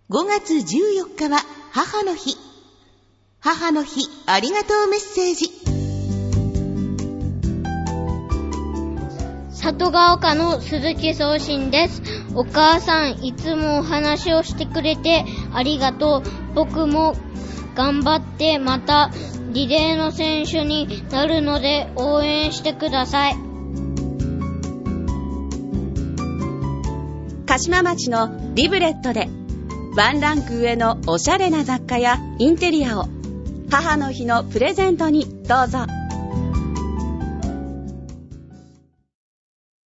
5月14日は母の日。母の日ありがとうメッセージ。 里ヶ丘の鈴木宗信です。お母さん、いつもお話をしてくれてありがとう。僕も頑張ってまたリレーの選手になるので応援してください。 鹿島町のリブレットでワンランク上のおしゃれな雑貨やインテリアを母の日のプレゼントにどうぞ。